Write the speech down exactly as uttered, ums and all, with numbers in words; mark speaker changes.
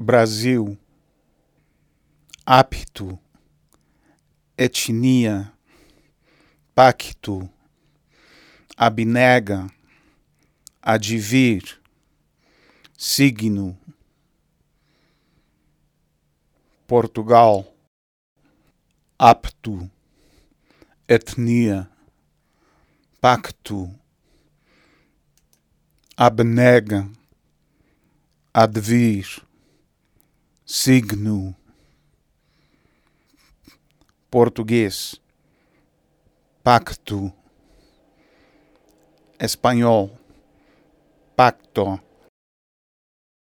Speaker 1: Brasil, apto, etnia, pacto, abnega, advir, signo, Portugal, apto, etnia, pacto, abnega, advir, signo, português, pacto, espanhol, pacto.